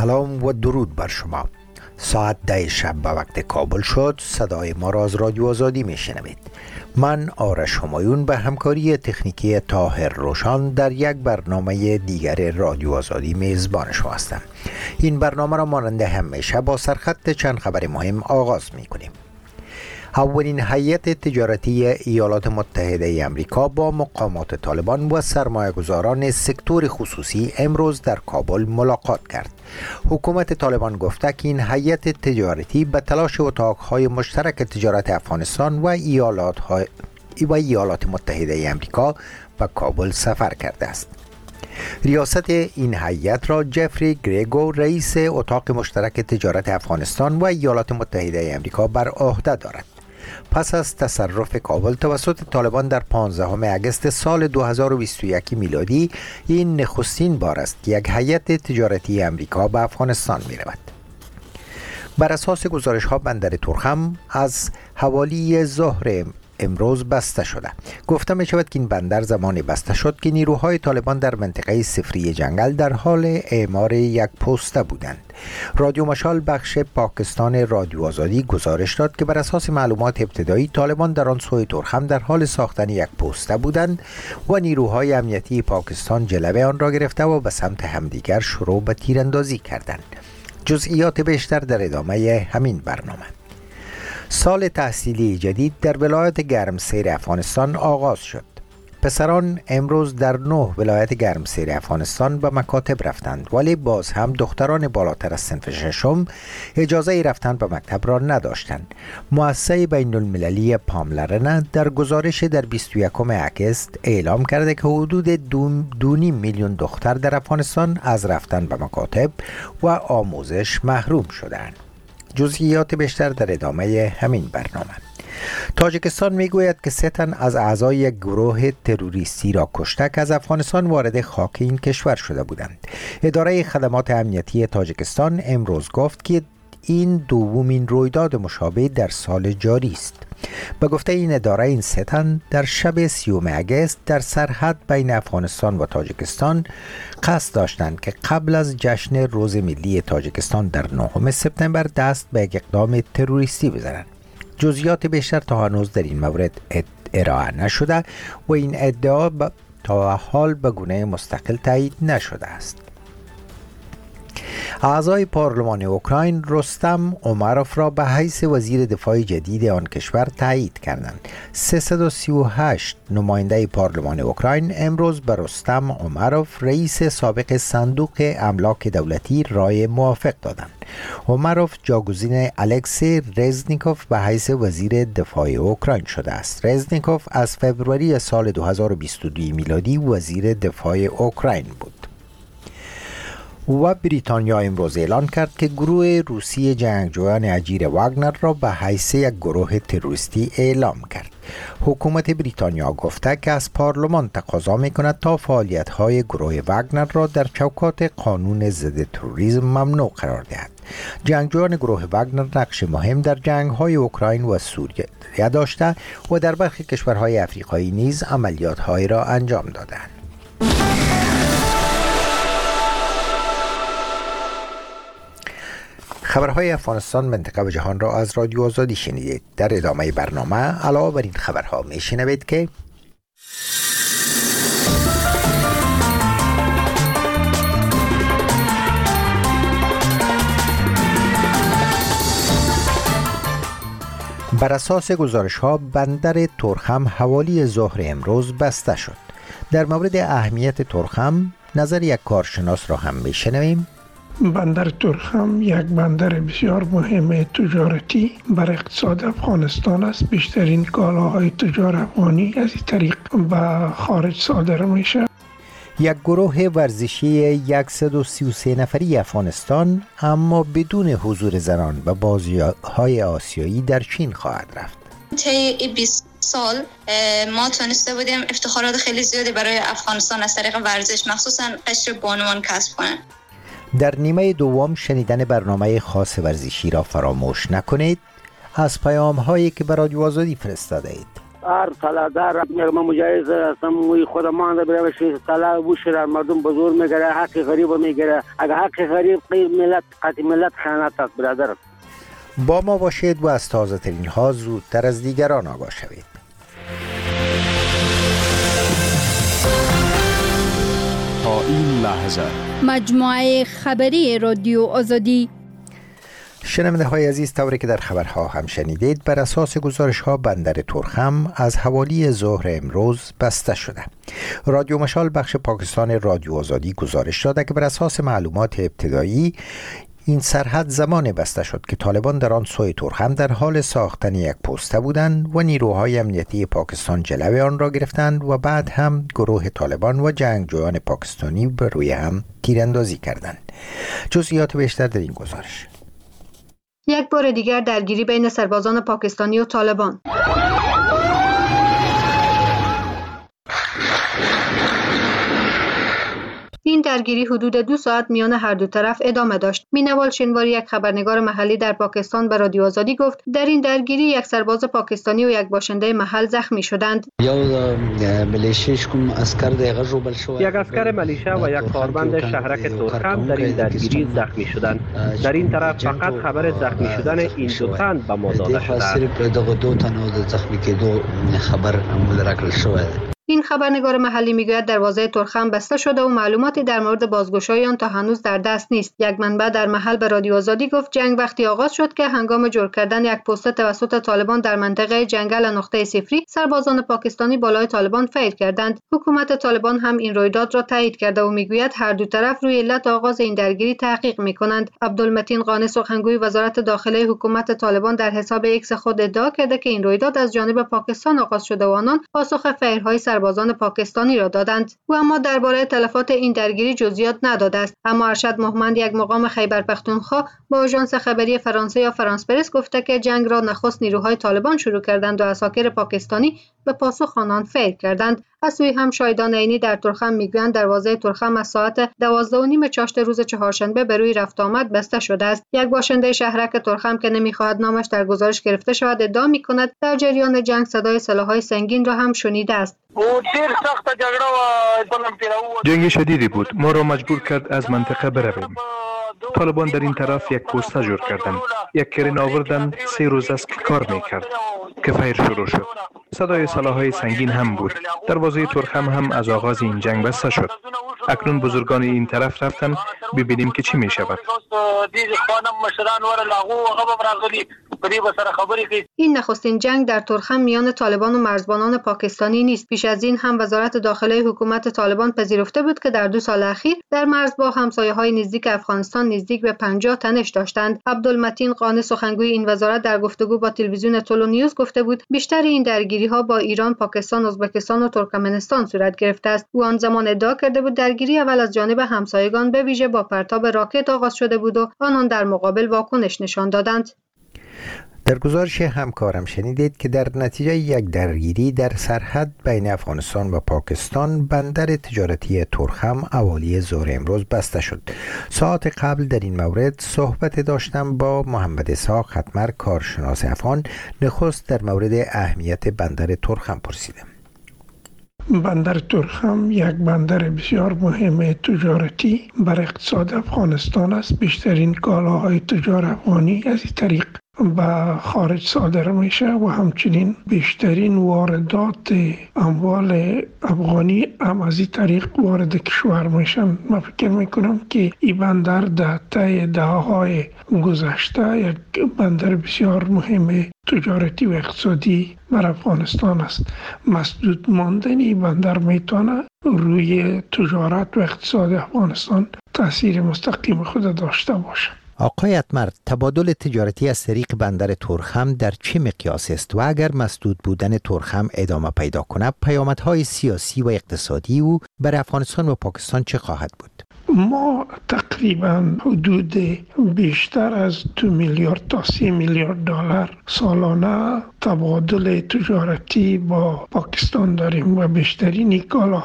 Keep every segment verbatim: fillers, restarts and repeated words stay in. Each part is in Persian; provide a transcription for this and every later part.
سلام و درود بر شما. ساعت ده شب به وقت کابل شد. صدای ما را از رادیو آزادی می شنوید. من آرش همایون به همکاری تکنیکی طاهر روشان در یک برنامه دیگر رادیو آزادی میزبان شما هستم. این برنامه را مانند همیشه با سرخط چند خبر مهم آغاز می کنیم. اولین هیئت تجارتی ایالات متحده آمریکا با مقامات طالبان و سرمایه‌گذاران سکتور خصوصی امروز در کابل ملاقات کرد. حکومت طالبان گفته که این هیئت تجارتی به تلاش اتاقهای مشترک تجارت افغانستان و ایالات, و ایالات متحده آمریکا به کابل سفر کرده است. ریاست این هیئت را جفری گریگو رئیس اتاق مشترک تجارت افغانستان و ایالات متحده آمریکا بر عهده دارد. پس از تصرف کابل توسط طالبان در پانزدهم اگست سال دو هزار و بیست و یک میلادی، این نخستین بار است که یک هیئت تجارتی آمریکا به افغانستان می رود. بر اساس گزارش ها بندر تورخم از حوالی ظهر امروز بسته شده. گفته می شود که این بندر زمانی بسته شد که نیروهای طالبان در منطقه صفری جنگل در حال اعمار یک پوسته بودند. رادیو مشال بخش پاکستان رادیو آزادی گزارش داد که بر اساس معلومات ابتدایی طالبان در آن سوی تورخم در حال ساختن یک پوسته بودند و نیروهای امنیتی پاکستان جلوه آن را گرفته و به سمت همدیگر شروع به تیراندازی کردند. جزئیات بیشتر در ادامه همین برنامه. سال تحصیلی جدید در ولایت گرمسیر افغانستان آغاز شد. پسران امروز در نه ولایت گرمسیر افغانستان به مکاتب رفتند، ولی باز هم دختران بالاتر از صنف ششم اجازه رفتن به مکتب را نداشتند. مؤسسه بین المللی پاملرنه در گزارش در بیست و یکم اگست اعلام کرده که حدود دو, دو نیم میلیون دختر در افغانستان از رفتن به مکاتب و آموزش محروم شدند. جزئیات بیشتر در ادامه همین برنامه. تاجیکستان میگوید که سه تن از اعضای یک گروه تروریستی را کشته که از افغانستان وارد خاک این کشور شده بودند. اداره خدمات امنیتی تاجیکستان امروز گفت که این دومین رویداد مشابه در سال جاری است. به گفته این اداره، این سه تن در شب سیوم اگست در سرحد بین افغانستان و تاجیکستان قصد داشتند که قبل از جشن روز ملی تاجیکستان در نهم سپتامبر دست به یک اقدام تروریستی بزنند. جزئیات بیشتر تا هنوز در این مورد ارائه نشده و این ادعا تا حال به گونه مستقل تایید نشده است. اعضای پارلمان اوکراین رستم امروف را به حیث وزیر دفاع جدید آن کشور تایید کردند. سیصد و سی و هشت نماینده پارلمان اوکراین امروز به رستم امروف رئیس سابق صندوق املاک دولتی رای موافق دادند. امروف جاگزین الکسی رزنیکوف به حیث وزیر دفاع اوکراین شده است. رزنیکوف از فوریه سال دو هزار و بیست و دو میلادی وزیر دفاع اوکراین بود. و بریتانیا امروز اعلان کرد که گروه روسی جنگجویان اجیر واگنر را به حیث یک گروه تروریستی اعلام کرد. حکومت بریتانیا گفته که از پارلمان تقاضا می‌کند تا فعالیت‌های گروه واگنر را در چوکات قانون ضد تروریسم ممنوع قرار دهد. جنگجویان گروه واگنر نقش مهم در جنگ‌های اوکراین و سوریه داشته و در برخی کشورهای افریقایی نیز عملیات‌هایی را انجام دادند. خبرهای افغانستان، منطقه و جهان را از رادیو آزادی شنیدید. در ادامه برنامه علاوه بر این خبرها می شنوید که بر اساس گزارش ها بندر تورخم حوالی ظهر امروز بسته شد. در مورد اهمیت تورخم نظر یک کارشناس را هم می شنویم. بندر تورخم یک بندر بسیار مهم تجارتی بر اقتصاد افغانستان است. بیشترین کالاهای تجار افغانی از این طریق به خارج صادر میشه. یک گروه ورزشی صد و سی و سه نفری افغانستان اما بدون حضور زنان و بازی‌های آسیایی در چین خواهد رفت. طی بیست سال ما تونسته بودیم افتخارات خیلی زیادی برای افغانستان از طریق ورزش، مخصوصا قشر بانوان کسب کنیم. در نیمه دوم شنیدن برنامه خاص ورزشی را فراموش نکنید. از پیام هایی که به رادیو آزادی فرستاده اید هر طلادار میگم مجاز هستم و خود ما اند برای طلا و شرار مردم بزرگ میگیره، حق غریب میگیره. اگر حق غریب ملت قطع ملت خیانت است برادر. با ما باشید و از تازه ترین ها زودتر از دیگران آگاه شوید. تا این لحظه مجموعه خبری رادیو آزادی. شنونده های عزیز، طوری که در خبرها هم شنیدید، بر اساس گزارش ها بندر ترخم از حوالی ظهر امروز بسته شده. رادیو مشال بخش پاکستان رادیو آزادی گزارش داده که بر اساس معلومات ابتدایی این سرحد زمان بسته شد که طالبان در آن سوی ترخم در حال ساختن یک پوسته بودند و نیروهای امنیتی پاکستان جلوی آن را گرفتند و بعد هم گروه طالبان و جنگجویان پاکستانی بر روی هم تیراندازی کردند. جزئیات بیشتر در این گزارش. یک بار دیگر درگیری بین سربازان پاکستانی و طالبان. این درگیری حدود دو ساعت میان هر دو طرف ادامه داشت. مینوال شنواری، یک خبرنگار محلی در پاکستان، به رادیو آزادی گفت در این درگیری یک سرباز پاکستانی و یک باشنده محل زخمی شدند. یک اسکر ملیشه و یک کارمند شهرک ترخم در این درگیری زخمی شدند. در این طرف فقط خبر زخمی شدن این دو تن به ما داده شده. این خبرنگار محلی میگوید دروازه ترخم بسته شده و معلوماتی در مورد بازگشایی آن تا هنوز در دست نیست. یک منبع در محل به رادیو آزادی گفت جنگ وقتی آغاز شد که هنگام جور کردن یک پست توسط طالبان در منطقه جنگل نقطه صفری، سربازان پاکستانی بالای طالبان فیر کردند. حکومت طالبان هم این رویداد را تایید کرده و میگوید هر دو طرف روی علت آغاز این درگیری تحقیق میکنند. عبدالمتین قانی، سخنگوی وزارت داخله حکومت طالبان، در حساب ایکس خود ادعا کرده که این رویداد از جانب پاکستان آغاز شده و آنان پاسخ فیرهای سربازان پاکستانی را دادند. و اما درباره تلفات این درگیری جزئیات نداده است. اما ارشد محمد، یک مقام خیبر پختونخوا، با آژانس خبری فرانسه یا فرانس پرس گفته که جنگ را نخست نیروهای طالبان شروع کردند و عساکر پاکستانی به پاسخ آنان فیر کردند. از سوی هم شاهدان عینی در ترخم میگویند دروازه ترخم از ساعت دوازده و نیم چاشت روز چهارشنبه به روی رفت آمد بسته شده است. یک باشنده شهرک ترخم که نمیخواهد نامش در گزارش گرفته شود ادعا میکند در جریان جنگ صدای سلاح‌های سنگین را هم شنیده است. جنگ شدیدی بود، ما را مجبور کرد از منطقه برویم. طالبان در این طرف یک پوسته جور کردند. یک کرین آوردند، سه روز است که کار میکرد که فیر شروع شد. صدای سلاح‌های سنگین هم بود. دروازه ترخم هم از آغاز این جنگ بسته شد. اکنون بزرگان این طرف رفتن ببینیم که چی می شود. این نخستین جنگ در ترخم میان طالبان و مرزبانان پاکستانی نیست. پیش از این هم وزارت داخله حکومت طالبان پذیرفته بود که در دو سال اخیر در مرز با همسایه‌های نزدیک افغانستان نزدیک به پنجاه تنش داشتند. عبدالمتین قانی، سخنگوی این وزارت، در گفتگو با تلویزیون تولو نیوز گفته بود بیشتر این درگیری‌ها با ایران، پاکستان، ازبکستان و ترکمنستان صورت گرفته است. او آن زمان ادعا کرده بود درگیری اول از جانب همسایگان به ویژه با پرتاب راکت آغاز شده بود و آنان در مقابل واکنش نشان دادند. در گزارش همکارم شنیدید که در نتیجه یک درگیری در سرحد بین افغانستان و پاکستان بندر تجارتی ترخم حوالی ظهر امروز بسته شد. ساعت قبل در این مورد صحبت داشتم با محمد اسحاق ختمر، کارشناس افغان. نخست در مورد اهمیت بندر ترخم پرسیدم. بندر ترخم یک بندر بسیار مهم تجارتی بر اقتصاد افغانستان است. بیشترین کالاهای تجار افغانی از این طریق به خارج صادر میشه و همچنین بیشترین واردات اموال افغانی هم از این طریق وارد کشور میشن. من فکر میکنم که این بندر در طی دهه‌های گذشته یک بندر بسیار مهم تجارتی و اقتصادی بر افغانستان است. مسدود ماندن این بندر میتونه روی تجارت و اقتصاد افغانستان تاثیر مستقیم خود داشته باشه. آقای اتمر، تبادل تجارتی از طریق بندر ترخم در چه مقیاس است و اگر مسدود بودن ترخم ادامه پیدا کنه پیامدهای سیاسی و اقتصادی او بر افغانستان و پاکستان چه خواهد بود؟ ما تقریبا حدود بیشتر از دو میلیارد تا سه میلیارد دلار سالانه تبادل تجارتی با پاکستان داریم و بیشترین کالاها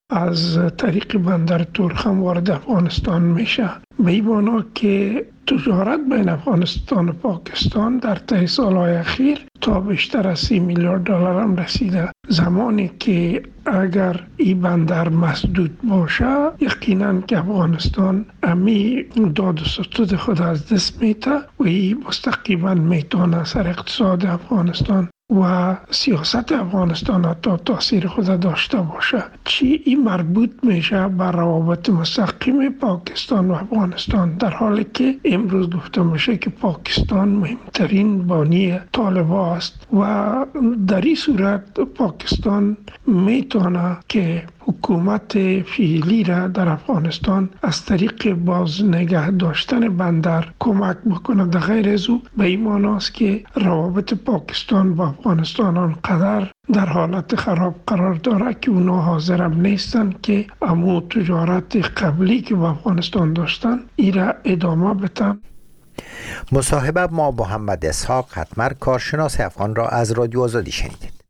از طریق بندر تورخم وارد افغانستان میشه. به این معنا که تجارت بین افغانستان و پاکستان در طی سالهای اخیر تا بیشتر از سی میلیارد دلار هم رسیده. زمانی که اگر این بندر مسدود باشه یقینا که افغانستان امی داد و ستود خود از دست میته و این مستقیما میتونه سر اقتصاد افغانستان و سیاست افغانستان حتی تاثیر خود داشته باشه. چی این مربوط میشه بر روابط مستقیم پاکستان و افغانستان، در حالی که امروز گفته میشه که پاکستان مهمترین بانی طالبان است و در این صورت پاکستان میتونه که حکومت فعلی را در افغانستان از طریق باز نگه داشتن بندر کمک بکنه. در غیر از او به این معناست که روابط پاکستان با افغانستان آنقدر در حالت خراب قرار داره که اونا حاضر هم نیستن که امو تجارت قبلی که با افغانستان داشتن ای را ادامه بدن. مصاحبه ما با محمد اسحاق حتمر، کارشناس افغان، را از رادیو آزادی شنیدید.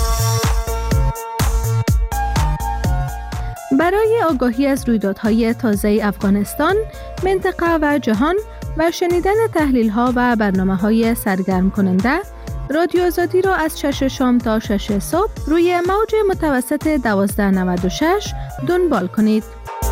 برای آگاهی از رویدادهای تازه افغانستان، منطقه و جهان و شنیدن تحلیل‌ها و برنامه‌های سرگرم کننده، رادیو آزادی را از شش شام تا شش صبح روی موج متوسط دوازده نود و شش دنبال کنید.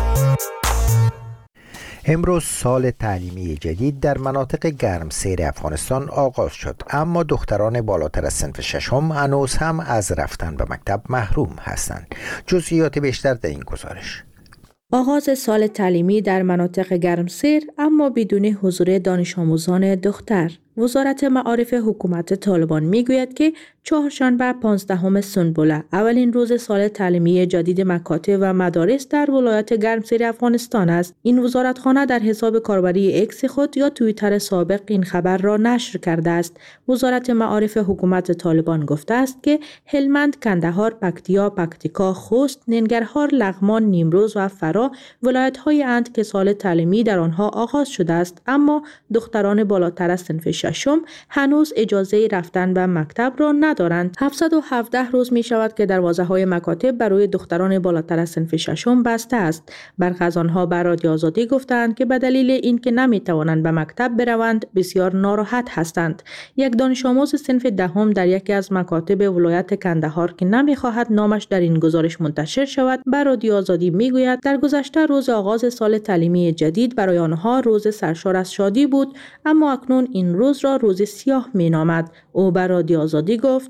امروز سال تعلیمی جدید در مناطق گرمسیر افغانستان آغاز شد، اما دختران بالاتر از صنف ششم هنوز هم از رفتن به مکتب محروم هستند. جزئیات بیشتر در این گزارش. آغاز سال تعلیمی در مناطق گرمسیر اما بدون حضور دانش آموزان دختر. وزارت معارف حکومت طالبان میگوید که چهارشنبه پانزدهم سنبله اولین روز سال تعلیمی جدید مکاتب و مدارس در ولایت گرمسیر افغانستان است. این وزارتخانه در حساب کاربری اکس خود یا توییتر سابق این خبر را نشر کرده است. وزارت معارف حکومت طالبان گفته است که هلمند، کندهار، پکتیا، پکتیکا، خوست، ننگرهار، لغمان، نیمروز و فرا ولایت‌هایی اند که سال تعلیمی در آنها آغاز شده است، اما دختران بالاتر از صنف ششم هنوز اجازه رفتن به مکتب را ندارند. هفتصد و هفده روز می شود که دروازه‌های مکاتب برای دختران بالاتر از صنف ششم بسته است. برخی از آنها به رادیو آزادی گفتند که به دلیل اینکه نمی توانند به مکتب بروند بسیار ناراحت هستند. یک دانش آموز صنف دهم در یکی از مکاتب ولایت کندهار که نمی خواهد نامش در این گزارش منتشر شود به رادیو آزادی می گوید در گذشته روز آغاز سال تعلیمی جدید برای آنها روز سرشار از شادی بود، اما اکنون این روز را روز سیاه می نامد. او بر رادیو آزادی گفت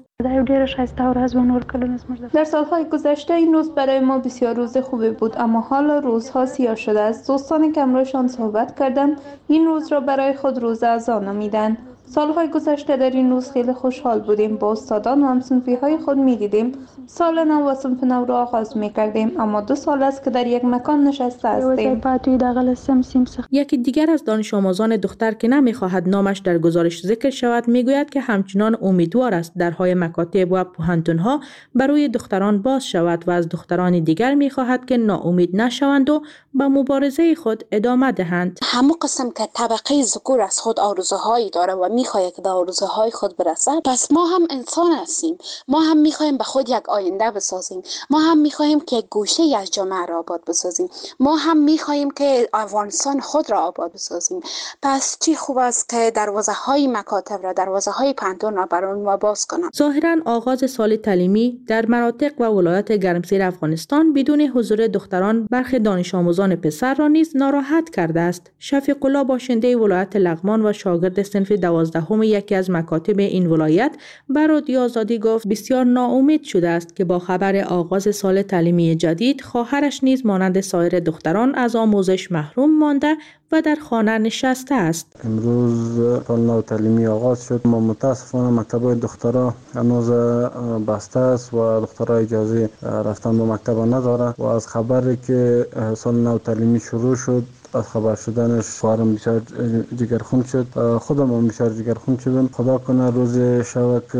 در سالهای گذشته این روز برای ما بسیار روز خوبی بود، اما حالا روزها سیاه شده است. دوستانی که امروزشان صحبت کردم این روز را برای خود روز عزا نامیدند. سالهای گذشته در این روز خیلی خوشحال بودیم، با استادان و همصنفی های خود می دیدیم، سال نو و صنف نو را آغاز می کردیم، اما دو سال است که در یک مکان نشسته هستیم. یکی دیگر از دانش آموزان دختر که نمی خواهد نامش در گزارش ذکر شود می گوید که همچنان امیدوار است درهای مکاتب و پوهنتون‌ها برای دختران باز شود و از دختران دیگر می خواهد که ناامید نشوند و با مبارزه خود ادامه دهند. همون قسم که طبقه ذکور از خود آرزوهایی داره و میخواهد که به آرزوهای خود برسد، پس ما هم انسان هستیم، ما هم میخواهیم به خود یک آینده بسازیم، ما هم میخواهیم که یک گوشه از جامعه را آباد بسازیم، ما هم میخواهیم که افغانستان خود را آباد بسازیم. پس چی خوب است که دروازه های مکاتب را، دروازه های پنتون را برای ما باز کنم. ظاهرا آغاز سال تعلیمی در مناطق و ولایت گرمسیر افغانستان بدون حضور دختران برخی دانش آموزان پسر را نیز ناراحت کرده است. شفیق الله باشنده ولایت لغمان و شاگرد صنف دوازدهم یکی از مکاتب این ولایت بر رادیو آزادی گفت بسیار ناامید شده است که با خبر آغاز سال تعلیمی جدید خواهرش نیز مانند سایر دختران از آموزش محروم مانده و در خانه نشسته است. امروز سال نو تعلیمی آغاز شد، ما متاسفانه مکتب دخترها هنوز بسته است و دخترها اجازه رفتن به مکتب نداره و از خبری که سال نو تعلیمی شروع شد، از خبر شدنش فارم بسیار جگرخون شد، خودم هم بسیار جگرخون شدم. خدا کنه روز شب که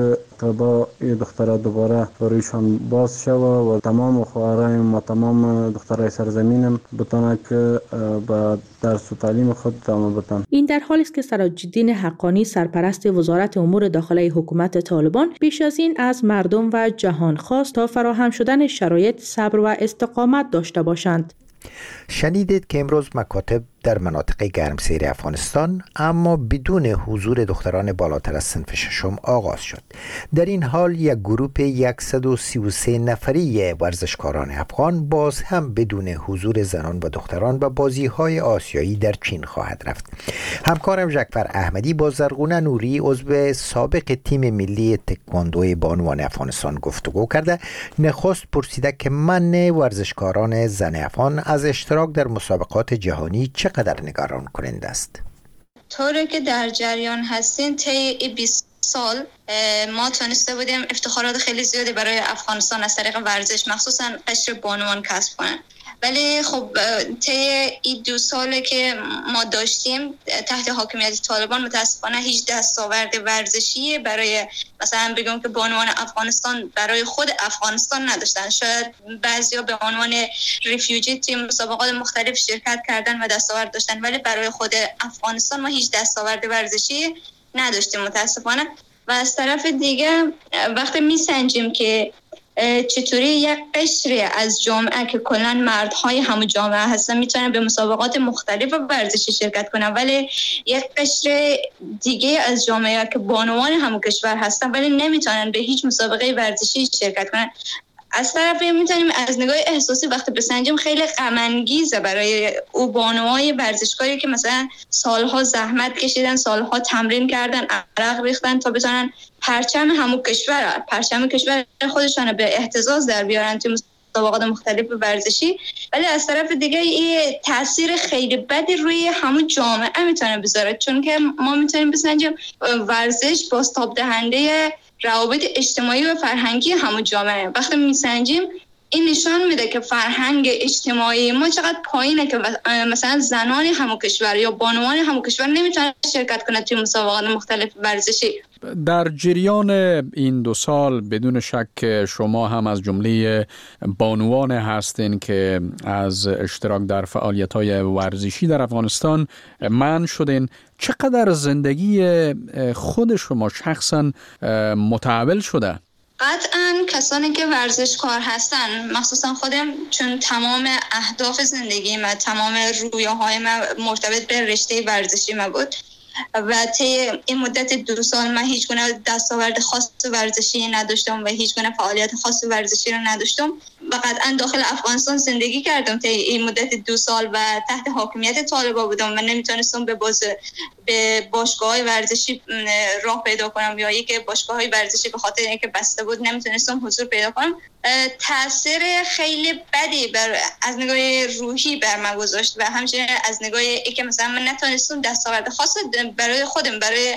مکتبا این دخترها دوباره رویشان باز شوه و تمام خواهرایم و تمام دخترای سرزمینم بتونه که به درس و تعلیم خود ادامه بدن. این در حالی است که سراج‌الدین حقانی سرپرست وزارت امور داخلی حکومت طالبان پیش از این از مردم و جهان خواست تا فراهم شدن شرایط صبر و استقامت داشته باشند. شنیدید که امروز مکاتب در مناطق گرمسیر افغانستان اما بدون حضور دختران بالاتر از صنف ششم آغاز شد. در این حال یک گروه صد و سی و سه نفری ورزشکاران افغان باز هم بدون حضور زنان و دختران به بازی‌های آسیایی در چین خواهد رفت. همکارم ژکفر احمدی با زرغونه نوری عضو سابق تیم ملی تکواندو بانوان افغانستان گفتگو کرده. نخست پرسیده که من ورزشکاران زن افغان از اشتراک در مسابقات جهانی چقدر نگران کننده است؟ طوری که در جریان هستین طی بیست سال ما تونسته بودیم افتخارات خیلی زیادی برای افغانستان از طریق ورزش مخصوصا قشر بانوان کسب کنن، ولی خب طی این دو ساله که ما داشتیم تحت حاکمیت طالبان متاسفانه هیچ دستاورد ورزشی برای مثلا بگم که بانوان افغانستان برای خود افغانستان نداشتن. شاید بعضیا به عنوان ریفیوجی توی مسابقات مختلف شرکت کردن و دستاورد داشتن، ولی برای خود افغانستان ما هیچ دستاورد ورزشی نداشتیم متاسفانه. و از طرف دیگه وقتی میسنجیم که چطوری یک قشری از جامعه که کلا مردهای همون جامعه هستن میتونن به مسابقات مختلف ورزشی شرکت کنن، ولی یک قشر دیگه از جامعه که بانوان همون کشور هستن ولی نمیتونن به هیچ مسابقه ورزشی شرکت کنن. از طرفی میتونیم از نگاه احساسی وقتی بسنجیم خیلی غم انگیزه برای او بانوهای ورزشکاری که مثلا سالها زحمت کشیدن، سالها تمرین کردن، عرق ریختن تا بتونن پرچم همون کشور پرچم کشور خودشون به احتزاز در بیارن توی مسابقات مختلف ورزشی، ولی از طرف دیگه این تاثیر خیلی بدی روی همون جامعه میتونه بذاره، چون که ما میتونیم بسنجیم ورزش بازتاب دهنده روابط اجتماعی و فرهنگی همون جامعه. وقتی میسنجیم این نشان میده که فرهنگ اجتماعی ما چقدر پایینه که مثلا زنان همون کشور یا بانوان همون کشور نمیتونن شرکت کنن توی مسابقات مختلف ورزشی. در جریان این دو سال بدون شک شما هم از جمله بانوان هستین که از اشتراک در فعالیت‌های ورزشی در افغانستان منع شدین. چقدر زندگی خود شما شخصا متحول شده؟ قطعاً کسانی که ورزشکار هستن، مخصوصا خودم، چون تمام اهداف زندگی من، تمام رویاهای من مرتبط به رشته ورزشی من بود و طی این مدت دو سال من هیچ گونه دستاورد خاص ورزشی نداشتم و هیچ گونه فعالیت خاص ورزشی رو نداشتم و قطعا داخل افغانستان زندگی کردم طی این مدت دو سال و تحت حاکمیت طالبان بودم و نمیتونستم به باز به باشگاه‌های ورزشی راه پیدا کنم یا یک باشگاه‌های ورزشی به خاطر اینکه بسته بود نمیتونستم حضور پیدا کنم. تاثیر خیلی بدی بر از نگاه روحی بر من گذاشت و همچنین از نگاه اینکه مثلا من نتونستم دستاورد خاص برای خودم برای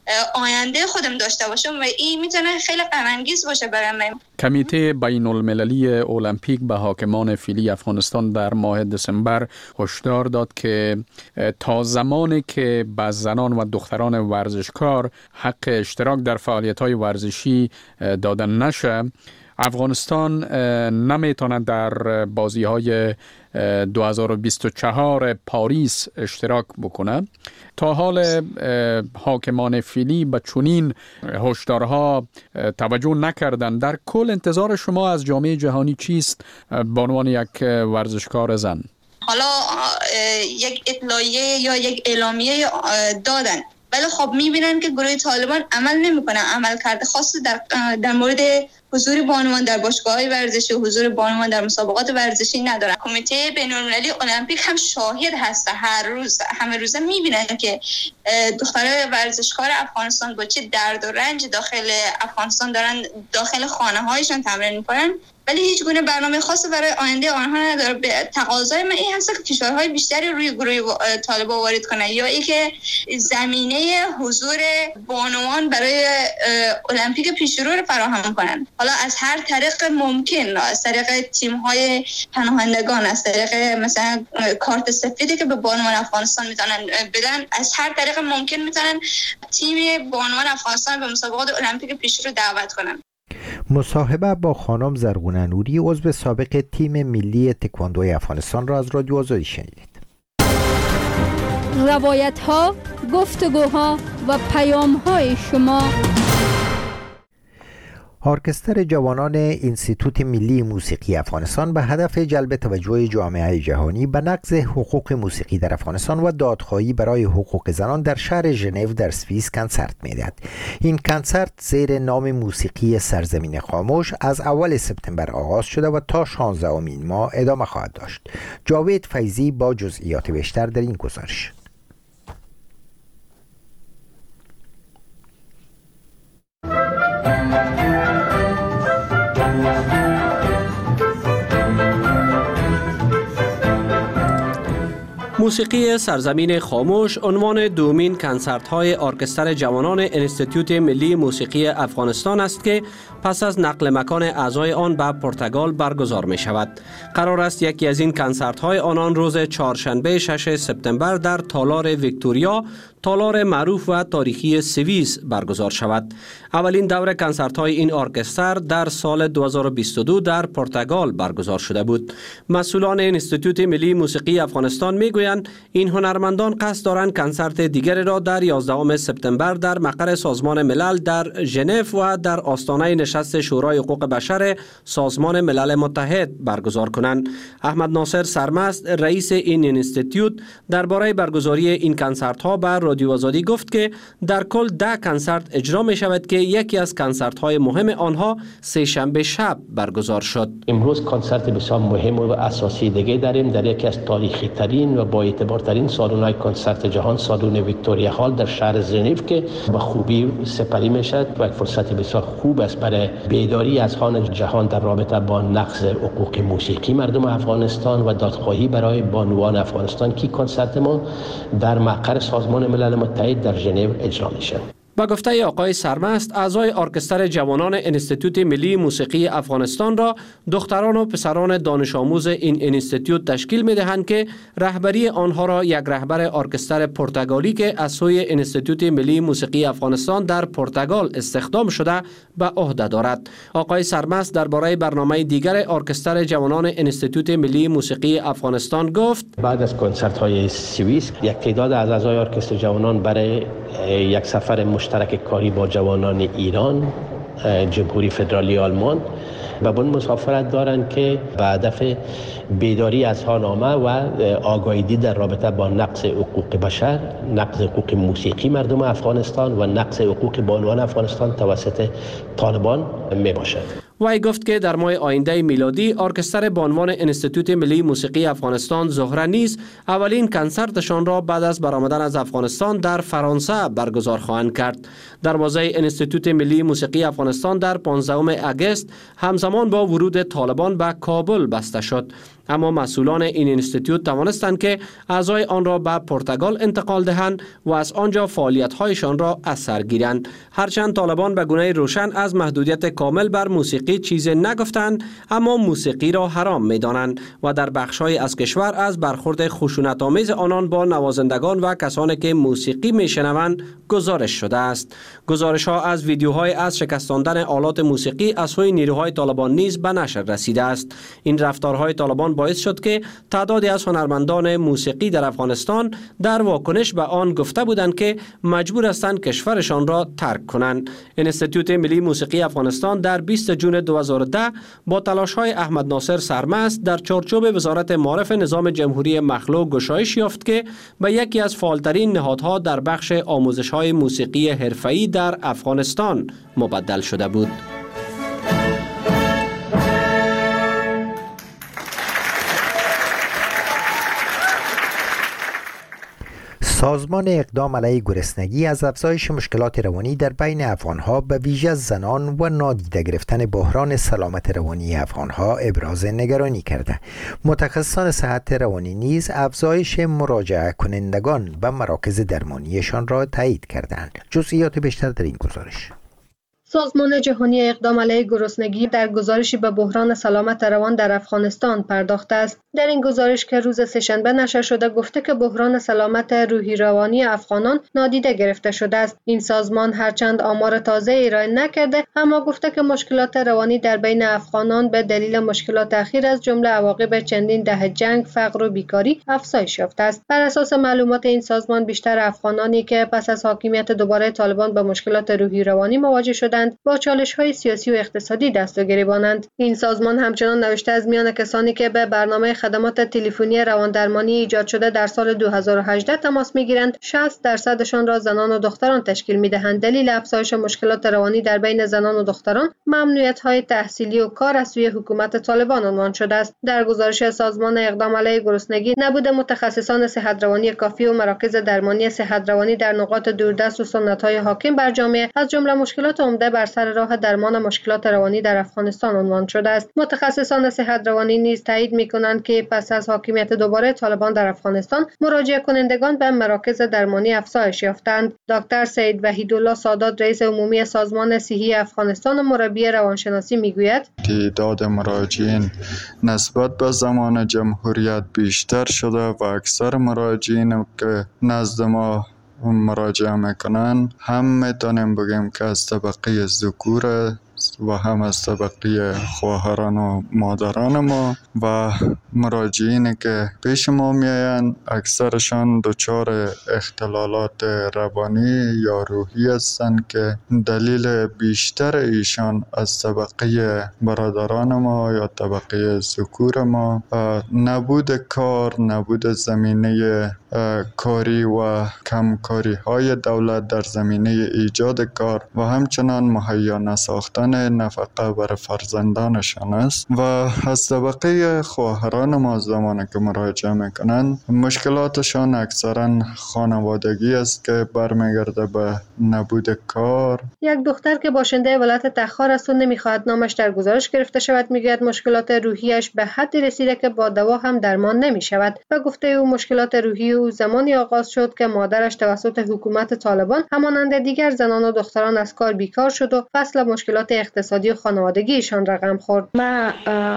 آینده خودم داشته باشم و این میتونه خیلی غم انگیز باشه برای من. کمیته بین المللی المپیک به حاکمان فعلی افغانستان در ماه دسامبر هشدار داد که تا زمانی که به زنان و دختران ورزشکار حق اشتراک در فعالیت‌های ورزشی داده نشه، افغانستان نمیتواند در بازی‌های دو هزار و بیست و چهار پاریس اشتراک بکنه. تا حال حاکمان فعلی به چنین هشدارها توجه نکردند. در کل انتظار شما از جامعه جهانی چیست به عنوان یک ورزشکار زن؟ حالا یک اطلاعیه یا یک اعلامیه دادن، ولی خب میبینن که گروه طالبان عمل نمیکنه، عمل کرده خاصی در در مورد حضور بانوان در باشگاه‌های ورزشی، حضور بانوان در مسابقات ورزشی ندارن. کمیته بین‌المللی المپیک هم شاهد هست، هر روز همه روزه میبینن که دخترای ورزشکار افغانستان با چه درد و رنج داخل افغانستان دارن داخل خانه‌هایشون تمرین میکنن ولی هیچ گونه برنامه خاصی برای آینده آنها نداره. به تقاضای من این هست که فشارهای بیشتری روی گروه طالبان وارد کنه یا اینکه زمینه حضور بانوان برای المپیک پیشرو رو فراهم کنن، حالا از هر طریق ممکن، از طریق تیم‌های پناهندگان، از طریق مثلا کارت سفیدی که به بانوان افغانستان میتونن بدن، از هر طریق ممکن میتونن تیم بانوان افغانستان به مسابقات المپیک پیشرو دعوت کنن. مصاحبه با خانم زرگونه نوری عضو سابق تیم ملی تکواندوی افغانستان را از رادیو آزادی شنیدید. روایت ها، گفتگوها و پیام های شما. ارکستر جوانان انستیتوت ملی موسیقی افغانستان به هدف جلب توجه جامعه جهانی به نقض حقوق موسیقی در افغانستان و دادخواهی برای حقوق زنان در شهر ژنو در سوئیس کنسرت می‌دهد. این کنسرت زیر نام موسیقی سرزمین خاموش از اول سپتامبر آغاز شده و تا شانزدهمین ماه ادامه خواهد داشت. جاوید فیضی با جزئیات بیشتر در این گزارش. موسیقی سرزمین خاموش عنوان دومین کنسرت های ارکستر جوانان انستیتوت ملی موسیقی افغانستان است که پس از نقل مکان اعضای آن به پرتغال برگزار می شود. قرار است یکی از این کنسرت های آنان روز چهارشنبه ششم سپتامبر در تالار ویکتوریا، تالار معروف و تاریخی سوئیس برگزار شود. اولین دور کنسرت های این ارکستر در سال دو هزار و بیست و دو در پرتغال برگزار شده بود. مسئولان انستیتوت ملی موسیقی افغانستان می گویند این هنرمندان قصد دارند کنسرت دیگری را در یازدهم سپتامبر در مقر سازمان ملل در ژنو و در آستانه نشست شورای حقوق بشر سازمان ملل متحد برگزار کنند. احمد ناصر سرمست رئیس این انستیتوت درباره برگزاری این کنسرت ها بر رادیو آزادی گفت که در کل ده کنسرت اجرا می شود که یکی از کنسرت های مهم آنها سه شنبه شب برگزار شد. امروز کنسرت بسیار مهم و اساسی دیگه داریم در یکی از تاریخی ترین و با اعتبار ترین سالن های کنسرت جهان، سالن ویکتوریا هال در شهر ژنو که به خوبی سپری می شود و یک فرصت بسیار خوب است برای بیداری از خوان جهان در رابطه با نقض حقوق موسیقی مردم افغانستان و دادخواهی برای بانوان افغانستان که کنسرت ما در مقر سازمان ملل متحد در ژنو اجرا میشه. با گفته آقای سرمست، اعضای ارکستر جوانان انستیتوت ملی موسیقی افغانستان را دختران و پسران دانش آموز این انستیتوت تشکیل می دهند که رهبری آنها را یک رهبر ارکستر پرتغالی که از سوی انستیتوت ملی موسیقی افغانستان در پرتغال استخدام شده به عهده دارد. آقای سرمست درباره برنامه دیگر ارکستر جوانان انستیتوت ملی موسیقی افغانستان گفت: بعد از کنسرت های سوئیس یک تعداد از اعضای ارکستر جوانان برای یک سفر مشترک کاری با جوانان ایران، جمهوری فدرالی آلمان و بون مسافرت دارند که به هدف بیداری از نامه و آگاهی در رابطه با نقض حقوق بشر، نقض حقوق موسیقی مردم افغانستان و نقض حقوق بانوان افغانستان توسط طالبان می باشد. وی گفت که در ماه آینده میلادی ارکستر بانوان انستیتوت ملی موسیقی افغانستان زهره نیز اولین کنسرتشان را بعد از برآمدن از افغانستان در فرانسه برگزار خواهند کرد. دروازه انستیتوت ملی موسیقی افغانستان در پانزدهم اگست همزمان با ورود طالبان به کابل بسته شد، اما مسئولان این انستیتوت توانستند که اعضای آن را به پرتغال انتقال دهند و از آنجا فعالیت‌هایشان را از سر گیرند. هرچند طالبان به گونه روشن از محدودیت کامل بر موسیقی چیزی نگفتند، اما موسیقی را حرام می‌دانند و در بخش‌های از کشور از برخورد خشونت‌آمیز آنان با نوازندگان و کسانی که موسیقی می‌شنوند گزارش شده است. گزارش‌ها از ویدیوهای از شکستاندن آلات موسیقی از سوی نیروهای طالبان نیز به نشر رسیده است. این رفتارهای طالبان باعث شد که تعدادی از هنرمندان موسیقی در افغانستان در واکنش به آن گفته بودند که مجبور هستند کشورشان را ترک کنند. انستیتوت ملی موسیقی افغانستان در بیست ژوئن دو هزار و ده با تلاش‌های احمد ناصر سرمست در چارچوب وزارت معارف نظام جمهوری مخلوع گشایش یافت که به یکی از فعالترین نهادها در بخش آموزش‌های موسیقی حرفه‌ای در افغانستان مبدل شده بود. سازمان اقدام علیه گرسنگی از افزایش مشکلات روانی در بین افغانها به ویژه زنان و نادیده گرفتن بحران سلامت روانی افغانها ابراز نگرانی کرده. متخصصان صحت روانی نیز افزایش مراجعه کنندگان به مراکز درمانیشان را تایید کردند. جزئیات بیشتر در این گزارش. سازمان جهانی اقدام علیه گرسنگی در گزارشی به بحران سلامت روان در افغانستان پرداخته است. در این گزارش که روز سه‌شنبه نشر شده گفته که بحران سلامت روحی روانی افغانان نادیده گرفته شده است. این سازمان هرچند آمار تازه ارائه نکرده اما گفته که مشکلات روانی در بین افغانان به دلیل مشکلات اخیر از جمله عواقب چندین دهه جنگ، فقر و بیکاری افزایش یافته است. بر اساس معلومات این سازمان بیشتر افغانانی که پس از حاکمیت دوباره طالبان به مشکلات روحی روانی مواجه شدند با چالش‌های سیاسی و اقتصادی دست و گریبانند. این سازمان همچنان نوشته از میان کسانی که به برنامه خدمات تلفنی رواندرمانی ایجاد شده در سال دو هزار و هجده تماس می‌گیرند، شصت درصدشان را زنان و دختران تشکیل می‌دهند. دلیل افزایش مشکلات روانی در بین زنان و دختران ممنوعیت‌های تحصیلی و کار از سوی حکومت طالبان عنوان شده است. در گزارش سازمان اقدام علیه گرسنگی نبود متخصصان صحت روانی کافی و مراکز درمانی صحت روانی در نقاط دوردست و سنت‌های حاکم بر جامعه از جمله مشکلات عمده بر سر راه درمان مشکلات روانی در افغانستان عنوان شده است. متخصصان صحت روانی نیز تایید می‌کنند که پس از حاکمیت دوباره طالبان در افغانستان مراجعه کنندگان به مراکز درمانی افزایش یافتند. دکتر سید وحیدالله سادات رئیس عمومی سازمان صحی افغانستان و مربی روانشناسی میگوید تعداد مراجعین نسبت به زمان جمهوریت بیشتر شده و اکثر مراجعین که نزد ما مراجعه میکنن هم میتونیم بگیم که از طبقه ذکور و هم از طبقه خواهران و مادران ما و مراجعینی که پیش ما میاین اکثرشان دچار اختلالات روانی یا روحی هستند که دلیل بیشتر ایشان از طبقه برادران ما یا طبقه ذکور ما نبود کار، نبود زمینه کاری و کمکاری های دولت در زمینه ایجاد کار و همچنان مهیا نساختن نفقه بر فرزندانشان است و از طبقه خواهران ما زمانی که مراجعه میکنند مشکلاتشان اکثرا خانوادگی است که برمیگرده به نبود کار. یک دختر که باشنده ولایت تخار است و نمیخواهد نامش در گزارش گرفته شود میگوید مشکلات روحیش به حدی رسیده که با دوا هم درمان نمیشود و گفته او مشکلات روحی او زمانی آغاز شد که مادرش توسط حکومت طالبان همانند دیگر زنان و دختران از کار بیکار شد و فصل مشکلات اقتصادی و خانوادگیشان رقم خورد. ما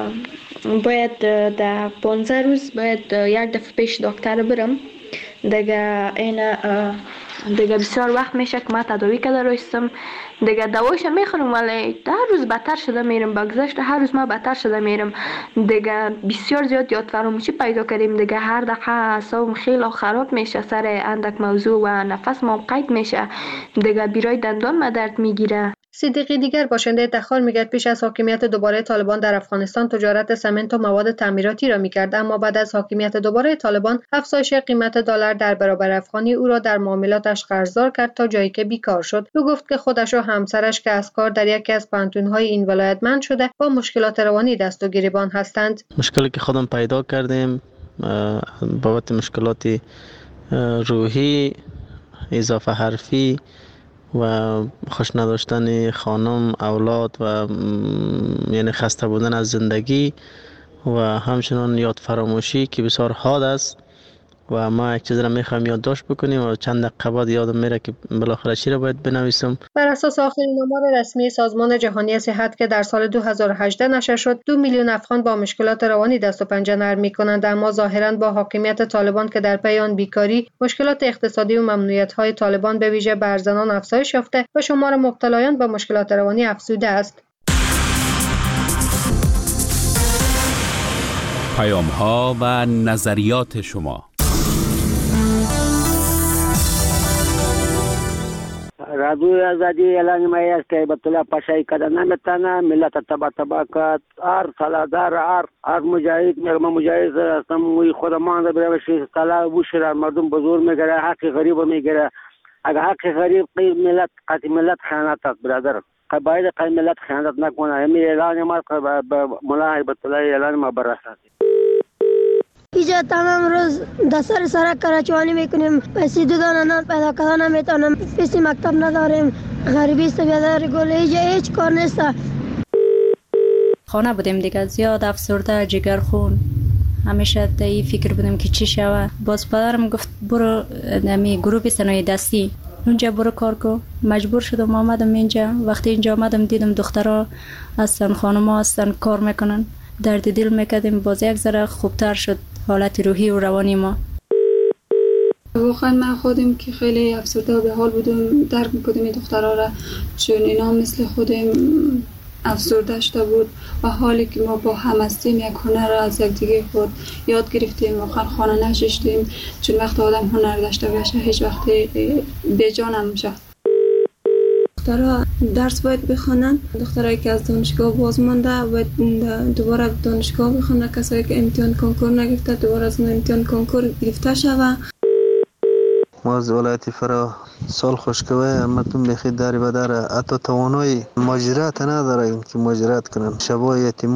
باید در پانزده روز باید یک دفعه پیش دکتر برم. دیگه این دیگه بسیار وقت میشه که ما تداوی کرده رایستم. دیگه دوایش میخورم ولی هر روز بدتر شده میرم. بگذشت هر روز ما بدتر شده میرم. دیگه بسیار زیاد یاد فراموشی پیدا کردیم. دیگه هر دقیقه اعصابم خیلی خراب میشه سر اندک موضوع و نفس ما قید میشه. دیگه بیرای دندان ما درد میگیره. صدیقی دیگر باشنده تخار میگه پیش از حاکمیت دوباره طالبان در افغانستان تجارت سمنت و مواد تعمیراتی را میکرد اما بعد از حاکمیت دوباره طالبان افزایش قیمت دلار در برابر افغانی او را در معاملاتش قرضدار کرد تا جایی که بیکار شد. او گفت که خودش و همسرش که از کار در یکی از پانتون‌های این ولایت منع شده با مشکلات روانی دست و گریبان هستند. مشکلی که خودم پیدا کردیم بابت مشکلات روحی، اضافه حرفی و خوش نداشتن خانم، اولاد و یعنی خسته بودن از زندگی و همچنان یاد فراموشی که بسیار حاد است و ما یک چیز را میخوایم یادداشت بکنیم و چند دقیقه بعد یادم میره که بالاخره چی را باید بنویسم. بر اساس آخرین آمار رسمی سازمان جهانی صحت که در سال دو هزار و هجده نشر شد، دو میلیون افغان با مشکلات روانی دست و پنجه نرم می‌کنند اما ظاهراً با حاکمیت طالبان که در پی آن بیکاری، مشکلات اقتصادی و ممنوعیت‌های طالبان به ویژه بر زنان افزایش یافته و شمار مبتلایان به مشکلات روانی افزوده است. پیام‌ها و نظریات شما. رادوی ازادی اعلان ما است که به طلب پاشای کردن نمیتونه ملت تبا تبا کرد. هر سالادار هر هر مجاهد میگم مجاهد هستم موی خود ما برای شی سالا بوشرا مردم بزرگ میگره حق غریب میگره. اگر حق غریب قید ملت قد ملت خیانت است برادر. قبایل قید ملت خیانت نکنه. همین اعلان ما به ملا هیبت الله اعلان ما براساس اینجا تمام روز دستر سرک کراچوانی میکنیم، پیسی دو دانه نان پیدا کردن نمیتونم، پیسی مکتب نداریم، غریبی است بیادر گل، اینجا هیچ کار نیست. خانه بودیم دیگه، زیاد افسرده، جگر خون، همیشه تا این فکر بودیم که چی شوه. باز پدرم گفت برو نمی گروه صنایع دستی اونجا برو کار کو. مجبور شدم آمدم اینجا. وقتی اینجا آمدم دیدم دخترها هستن، خانم‌ها هستن کار میکنن، درد دل میکردیم. باز یک ذره خوبتر شد حالت روحی و روانی ما. واقعا من خودم که خیلی افسرده و به حال بودم درک میکردم این دخترها را، چون اینا مثل خودم افسرده شده بود و حالی که ما با هم هستیم یک هنر را از یک دیگه خود یاد گرفتیم. واقعا خانه نشستیم، چون وقت آدم هنر داشته باشه هیچ وقت بی‌جان نمیشه. دخترها درس باید بخونن، دخترایی که از دانشگاه باز مانده باید دوباره دانشگاه بخونن، کسایی که امتحان کنکور نگرفته دوباره از امتحان کنکور گرفته شوه. ما از ولایت فرا سال خوشکوه مردم بخیر داری بداره، حتی توانایی مهاجرت نداره که مهاجرت کنن. شبای یتیم